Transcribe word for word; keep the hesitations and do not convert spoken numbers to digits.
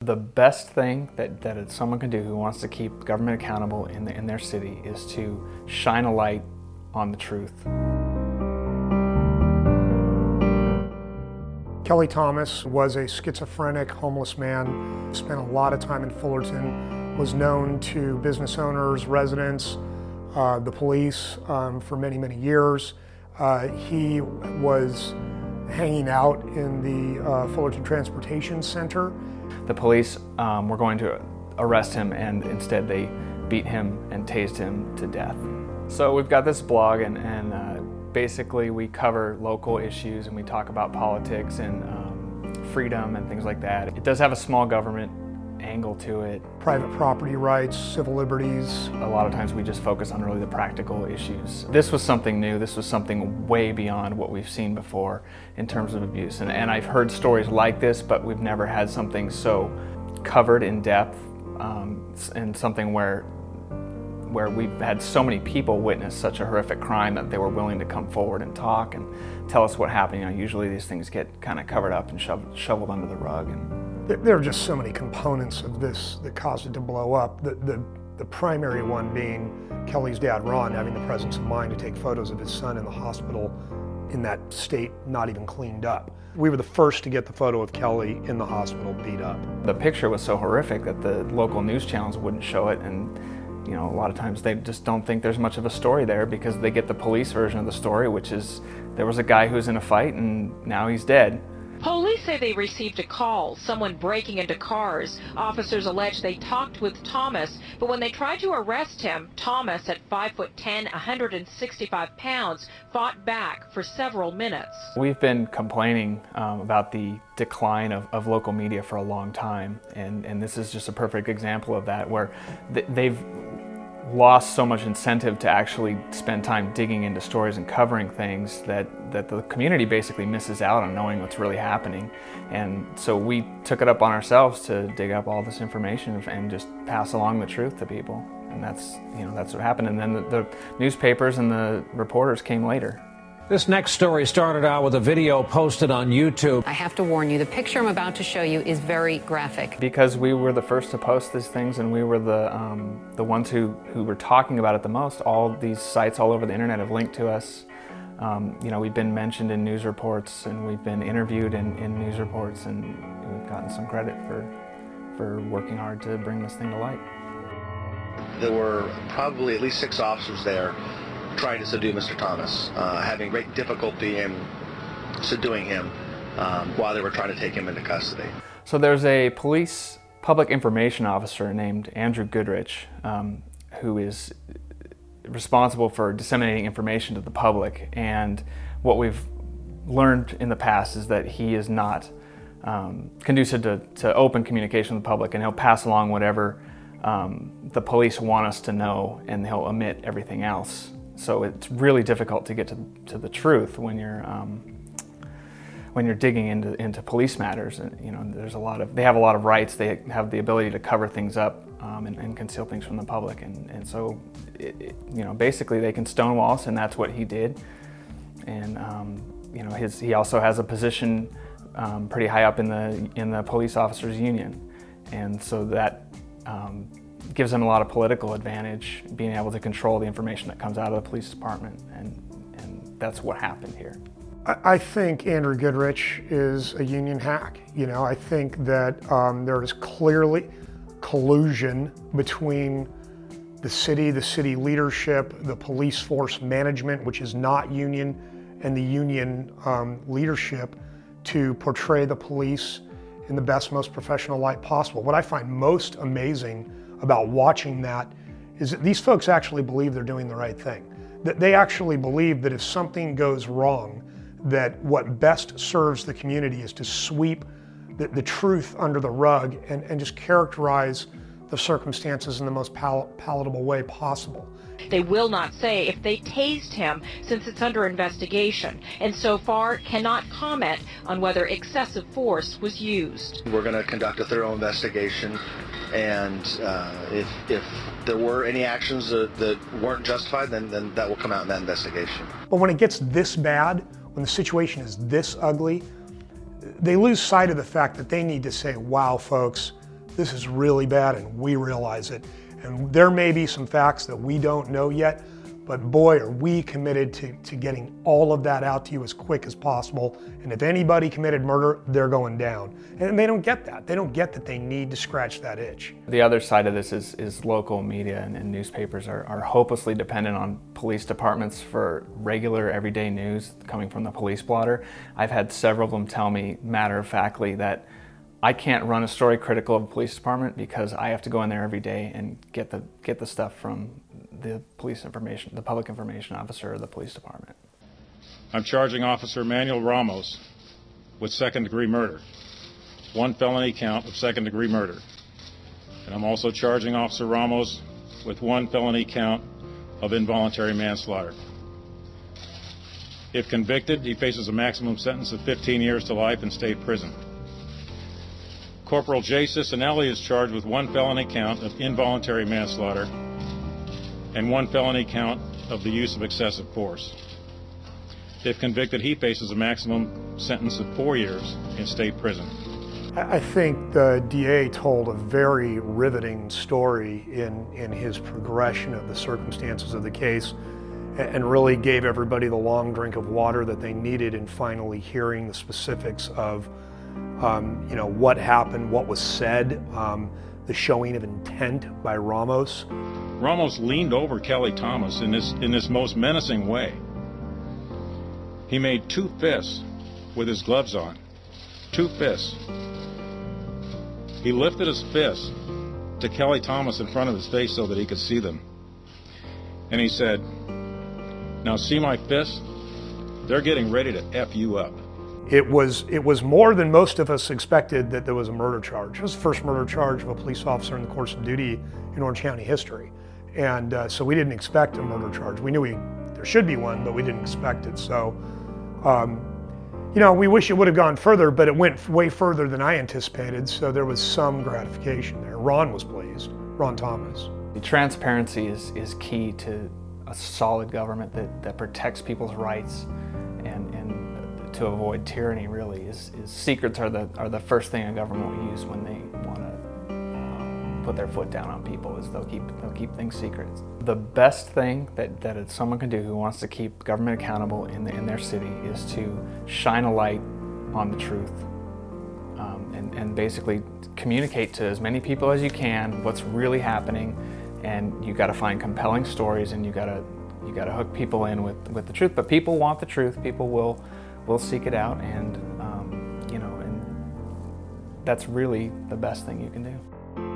The best thing that, that someone can do who wants to keep government accountable in, the, in their city is to shine a light on the truth. Kelly Thomas was a schizophrenic, homeless man, spent a lot of time in Fullerton, was known to business owners, residents, uh, the police um, for many, many years. Uh, he was hanging out in the uh, Fullerton Transportation Center. The police um, were going to arrest him, and instead they beat him and tased him to death. So we've got this blog, and, and uh, basically we cover local issues and we talk about politics and um, freedom and things like that. It does have a small government angle to it. Private property rights, civil liberties. A lot of times we just focus on really the practical issues. This was something new. This was something way beyond what we've seen before in terms of abuse. And, and I've heard stories like this, but we've never had something so covered in depth um, and something where where we've had so many people witness such a horrific crime that they were willing to come forward and talk and tell us what happened. You know, usually these things get kind of covered up and shoved, shoveled under the rug. And there are just so many components of this that caused it to blow up. The, the, the primary one being Kelly's dad, Ron, having the presence of mind to take photos of his son in the hospital in that state, not even cleaned up. We were the first to get the photo of Kelly in the hospital beat up. The picture was so horrific that the local news channels wouldn't show it, and you know, a lot of times they just don't think there's much of a story there because they get the police version of the story, which is there was a guy who was in a fight and now he's dead. Police say they received a call, someone breaking into cars. Officers allege they talked with Thomas, but when they tried to arrest him, Thomas, at five foot ten, one hundred sixty-five pounds, fought back for several minutes. We've been complaining um, about the decline of, of local media for a long time, and, and this is just a perfect example of that, where th- they've lost so much incentive to actually spend time digging into stories and covering things that, that the community basically misses out on knowing what's really happening. And so we took it up on ourselves to dig up all this information and just pass along the truth to people. And that's, you know, that's what happened. And then the, the newspapers and the reporters came later. This next story started out with a video posted on YouTube. I have to warn you, the picture I'm about to show you is very graphic. Because we were the first to post these things, and we were the um, the ones who, who were talking about it the most. All these sites all over the internet have linked to us. Um, you know, we've been mentioned in news reports, and we've been interviewed in, in news reports, and we've gotten some credit for, for working hard to bring this thing to light. There were probably at least six officers there trying to subdue Mister Thomas, uh, having great difficulty in subduing him um, while they were trying to take him into custody. So there's a police public information officer named Andrew Goodrich um, who is responsible for disseminating information to the public, and what we've learned in the past is that he is not um, conducive to, to open communication with the public, and he'll pass along whatever um, the police want us to know, and he'll omit everything else. So it's really difficult to get to, to the truth when you're um, when you're digging into into police matters. And you know, there's a lot of they have a lot of rights. They have the ability to cover things up um, and, and conceal things from the public. And and so it, it, you know, basically they can stonewall us, and that's what he did. And um, you know, his he also has a position um, pretty high up in the in the police officers union, and so that. Um, gives them a lot of political advantage, being able to control the information that comes out of the police department, and, and that's what happened here. I think Andrew Goodrich is a union hack. You know, I think that um, there is clearly collusion between the city, the city leadership, the police force management, which is not union, and the union um, leadership to portray the police in the best, most professional light possible. What I find most amazing about watching that is that these folks actually believe they're doing the right thing. That they actually believe that if something goes wrong, that what best serves the community is to sweep the, the truth under the rug and, and just characterize the circumstances in the most pal- palatable way possible. They will not say if they tased him since it's under investigation, and so far cannot comment on whether excessive force was used. We're going to conduct a thorough investigation, and uh, if if there were any actions that, that weren't justified, then, then that will come out in that investigation. But when it gets this bad, when the situation is this ugly, they lose sight of the fact that they need to say, wow, folks, this is really bad and we realize it. And there may be some facts that we don't know yet, but boy, are we committed to, to getting all of that out to you as quick as possible. And if anybody committed murder, they're going down. And they don't get that. They don't get that they need to scratch that itch. The other side of this is, is local media and, and newspapers are, are hopelessly dependent on police departments for regular, everyday news coming from the police blotter. I've had several of them tell me matter-of-factly that I can't run a story critical of a police department because I have to go in there every day and get the get the stuff from the police information, the public information officer or the police department. I'm charging Officer Manuel Ramos with second-degree murder, one felony count of second-degree murder. And I'm also charging Officer Ramos with one felony count of involuntary manslaughter. If convicted, he faces a maximum sentence of fifteen years to life in state prison. Corporal Jay Cicinelli is charged with one felony count of involuntary manslaughter and one felony count of the use of excessive force. If convicted, he faces a maximum sentence of four years in state prison. I think the D A told a very riveting story in, in his progression of the circumstances of the case and really gave everybody the long drink of water that they needed in finally hearing the specifics of Um, you know, what happened, what was said, um, the showing of intent by Ramos. Ramos leaned over Kelly Thomas in this, in this most menacing way. He made two fists with his gloves on, two fists. He lifted his fists to Kelly Thomas in front of his face so that he could see them. And he said, "Now see my fists? They're getting ready to F you up." It was, it was more than most of us expected that there was a murder charge. It was the first murder charge of a police officer in the course of duty in Orange County history. And uh, so we didn't expect a murder charge. We knew we, there should be one, but we didn't expect it. So, um, you know, we wish it would have gone further, but it went way further than I anticipated. So there was some gratification there. Ron was pleased, Ron Thomas. The transparency is, is key to a solid government that, that protects people's rights and, and to avoid tyranny. Really is, is secrets are the are the first thing a government will use when they want to uh, put their foot down on people, is they'll keep they'll keep things secret. The best thing that, that someone can do who wants to keep government accountable in the, in their city is to shine a light on the truth um, and, and basically communicate to as many people as you can what's really happening. And you got to find compelling stories, and you got to you got to hook people in with, with the truth. But people want the truth. People will We'll seek it out, and um, you know, and that's really the best thing you can do.